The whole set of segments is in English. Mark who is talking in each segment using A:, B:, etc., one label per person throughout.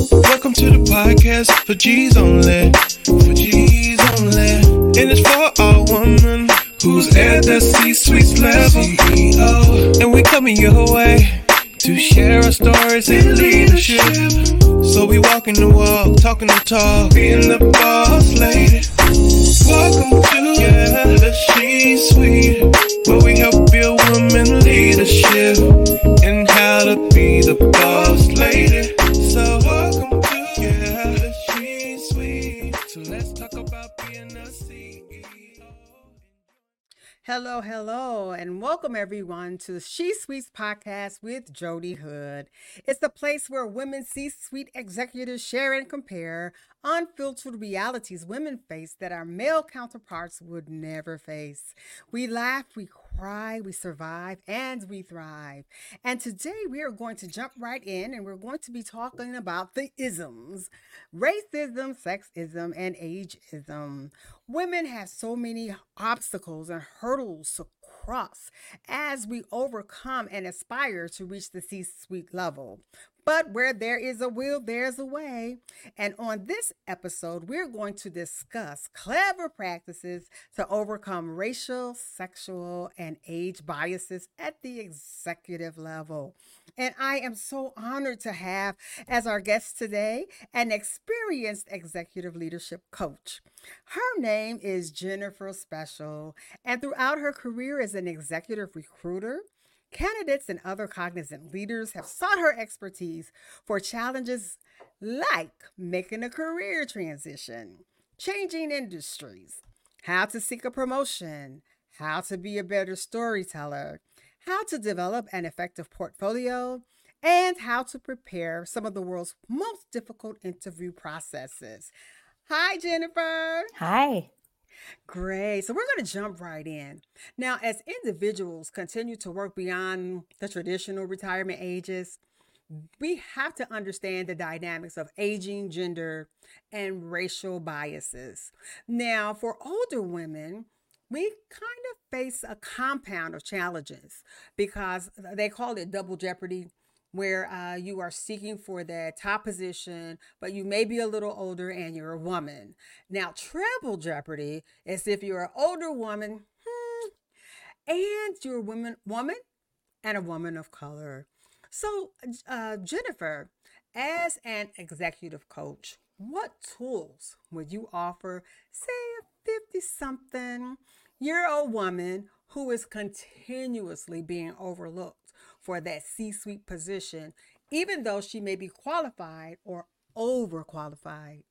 A: Welcome to the podcast for G's only. For G's only. And it's for all women who's at the C-suite level. CEO. And we coming your way to share our stories in leadership. So we walking the walk, talking the talk, being the boss lady. Welcome to the C-suite, where we help build women leadership and how to be the boss lady. So welcome to the C-suite. So let's talk about being a CEO.
B: Hello, and welcome everyone to the She Suites podcast with Jody Hood. It's the place where women C-suite executives share and compare unfiltered realities women face that our male counterparts would never face. We laugh, we cry, we survive, and we thrive. And today we are going to jump right in and we're going to be talking about the isms: racism, sexism, and ageism. Women have so many obstacles and hurdles to cross as we overcome and aspire to reach the C-suite level. But where there is a will, there's a way. And on this episode, we're going to discuss clever practices to overcome racial, sexual, and age biases at the executive level. And I am so honored to have as our guest today an experienced executive leadership coach. Her name is Jennifer Special, and throughout her career as an executive recruiter, candidates and other cognizant leaders have sought her expertise for challenges like making a career transition, changing industries, how to seek a promotion, how to be a better storyteller, how to develop an effective portfolio, and how to prepare some of the world's most difficult interview processes. Hi, Jennifer.
C: Hi.
B: Great. So we're going to jump right in. Now, as individuals continue to work beyond the traditional retirement ages, we have to understand the dynamics of aging, gender, and racial biases. Now, for older women, we kind of face a compound of challenges because they call it double jeopardy, where you are seeking for that top position, but you may be a little older and you're a woman. Now, triple jeopardy is if you're an older woman and you're a woman and a woman of color. So, Jennifer, as an executive coach, what tools would you offer, say, a 50-something-year-old woman who is continuously being overlooked for that C-suite position, even though she may be qualified or overqualified?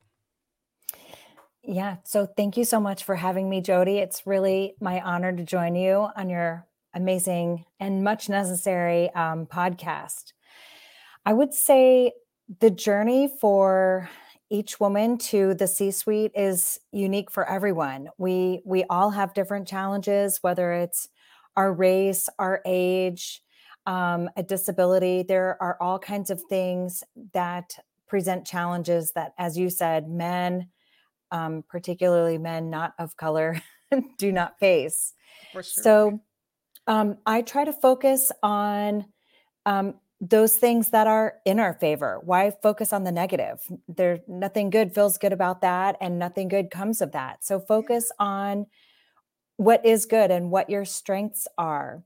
C: Yeah. So thank you so much for having me, Jody. It's really my honor to join you on your amazing and much necessary podcast. I would say the journey for each woman to the C-suite is unique for everyone. We all have different challenges, whether it's our race, our age, a disability. There are all kinds of things that present challenges that, as you said, men, particularly men not of color, do not face.
B: For sure.
C: So I try to focus on those things that are in our favor. Why focus on the negative? There's nothing good feels good about that, and nothing good comes of that. So focus on what is good and what your strengths are.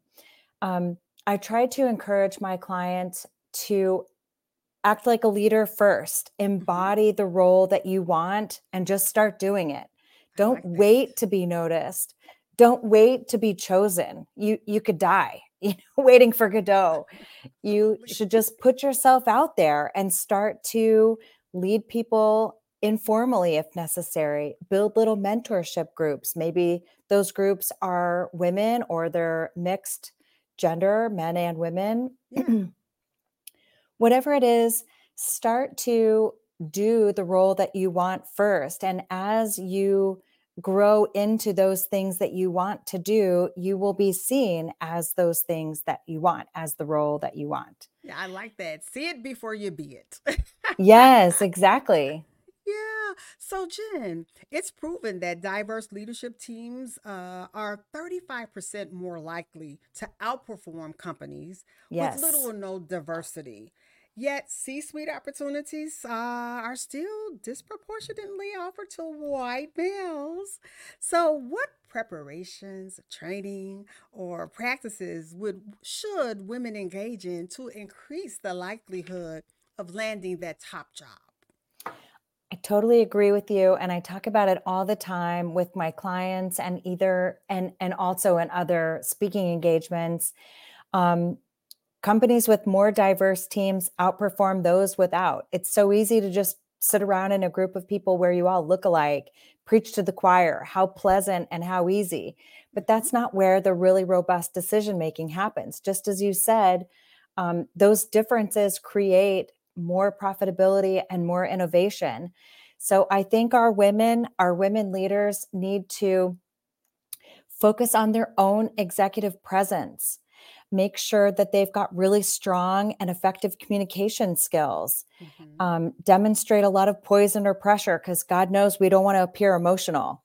C: I try to encourage my clients to act like a leader first, embody the role that you want, and just start doing it. Don't wait to be noticed. Don't wait to be chosen. You could die, waiting for Godot. You should just put yourself out there and start to lead people informally if necessary. Build little mentorship groups. Maybe those groups are women or they're mixed gender, men and women.
B: Yeah.
C: Whatever it is, start to do the role that you want first. And as you grow into those things that you want to do, you will be seen as those things that you want, as the role that you want.
B: Yeah, I like that. See it before you be it.
C: Yes, exactly.
B: Yeah. So, Jen, it's proven that diverse leadership teams are 35% more likely to outperform companies
C: Yes.
B: with little or no diversity. Yet, C suite opportunities are still disproportionately offered to white males. So, what preparations, training, or practices should women engage in to increase the likelihood of landing that top job?
C: I totally agree with you, and I talk about it all the time with my clients and either and also in other speaking engagements. Um, Companies with more diverse teams outperform those without. It's so easy to just sit around in a group of people where you all look alike, preach to the choir, how pleasant and how easy. But
B: Mhm.
C: that's not where the really robust decision making happens. Just as you said, those differences create more profitability and more innovation. So I think our women leaders need to focus on their own executive presence, make sure that they've got really strong and effective communication skills,
B: Mhm.
C: demonstrate a lot of poise under pressure because God knows we don't want to appear emotional.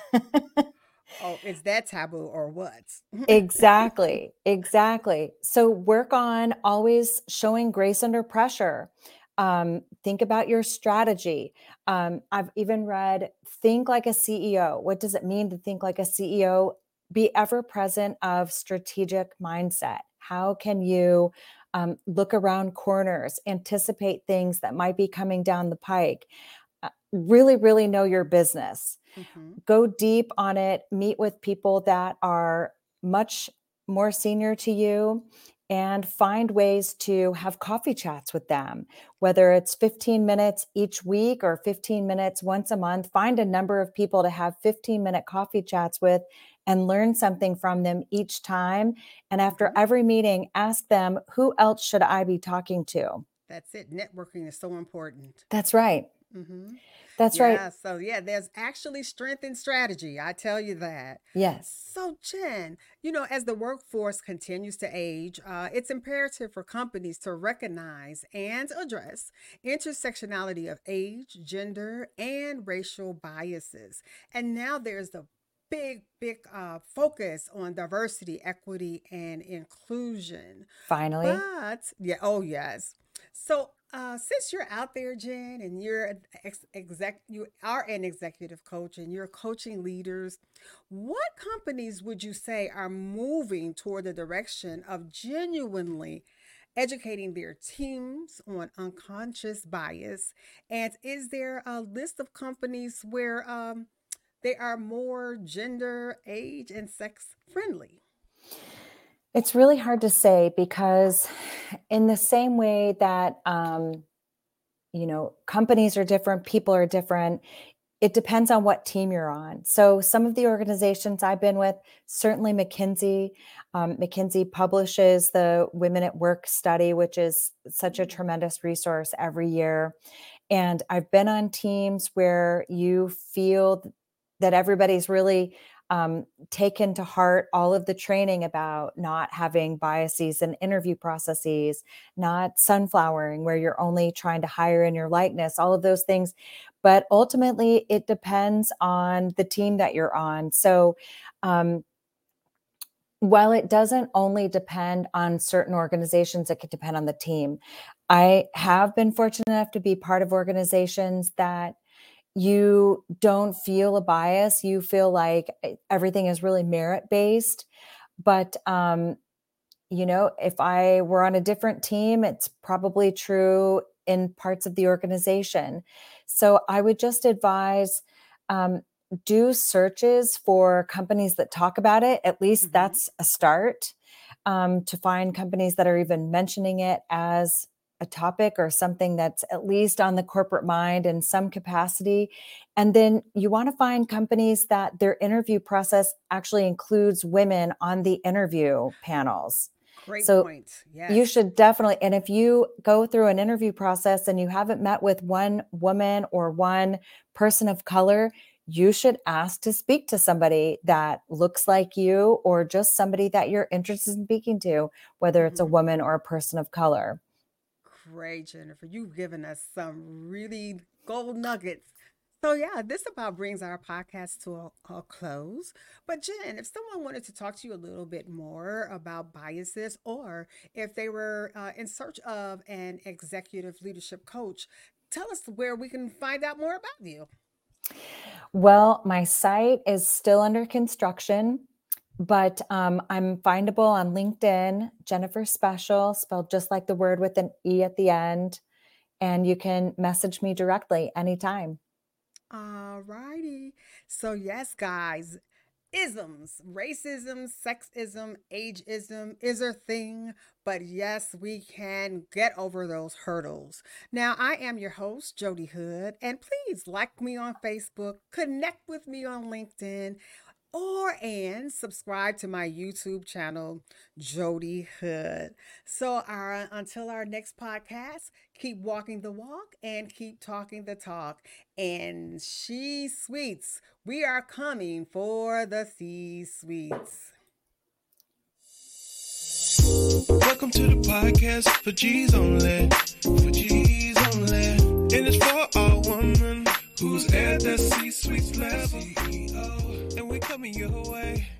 B: Oh, is that taboo or what?
C: Exactly, exactly. So work on always showing grace under pressure. Think about your strategy. I've even read Think Like a CEO. What does it mean to think like a CEO? Be ever present of strategic mindset. How can you look around corners, anticipate things that might be coming down the pike? Really, really know your business.
B: Mhm.
C: Go deep on it, meet with people that are much more senior to you, and find ways to have coffee chats with them, whether it's 15 minutes each week or 15 minutes once a month. Find a number of people to have 15-minute coffee chats with and learn something from them each time. And after
B: Mhm.
C: every meeting, ask them, who else should I be talking to?
B: That's it. Networking is so important.
C: That's right.
B: Hmm.
C: That's right.
B: Yeah. So, yeah, there's actually strength in strategy. I tell you that.
C: Yes.
B: So, Jen, as the workforce continues to age, it's imperative for companies to recognize and address intersectionality of age, gender, and racial biases. And now there's the big focus on diversity, equity, and inclusion.
C: Finally.
B: But yeah, oh yes. So since you're out there, Jen, and you are an executive coach and you're coaching leaders, what companies would you say are moving toward the direction of genuinely educating their teams on unconscious bias? And is there a list of companies where they are more gender, age, and sex friendly?
C: It's really hard to say because, in the same way that, companies are different, people are different, it depends on what team you're on. So, some of the organizations I've been with, certainly McKinsey, McKinsey publishes the Women at Work study, which is such a tremendous resource every year. And I've been on teams where you feel that everybody's really taken to heart all of the training about not having biases in interview processes, not sunflowering, where you're only trying to hire in your likeness, all of those things. But ultimately, it depends on the team that you're on. So, um, while it doesn't only depend on certain organizations, it could depend on the team. I have been fortunate enough to be part of organizations that you don't feel a bias. You feel like everything is really merit based. But, if I were on a different team, it's probably true in parts of the organization. So I would just advise, um, do searches for companies that talk about it. At least
B: Mm-hmm.
C: that's a start, to find companies that are even mentioning it as a topic or something that's at least on the corporate mind in some capacity. And then you want to find companies that their interview process actually includes women on the interview panels.
B: Great
C: So
B: point.
C: you
B: Yes.
C: should definitely, and if you go through an interview process and you haven't met with one woman or one person of color, you should ask to speak to somebody that looks like you or just somebody that you're interested in speaking to, whether it's a
B: Hmm.
C: woman or a person of color.
B: Great, Jennifer. You've given us some really gold nuggets So yeah, this about brings our podcast to a close. But Jen, if someone wanted to talk to you a little bit more about biases, or if they were in search of an executive leadership coach, tell us where we can find out more about you.
C: Well, my site is still under construction, but I'm findable on LinkedIn, Jennifer Special, spelled just like the word with an E at the end. And you can message me directly anytime.
B: All righty. So yes, guys, isms, racism, sexism, ageism is a thing, but yes, we can get over those hurdles. Now, I am your host, Jody Hood, and please like me on Facebook, connect with me on LinkedIn, and subscribe to my YouTube channel, Jody Hood. So until our next podcast, keep walking the walk and keep talking the talk. And She Suites, we are coming for the C-suites.
A: Welcome to the podcast for G's only. For G's only. And it's for all women who's at the C-suite level. CEO, and we're coming your way.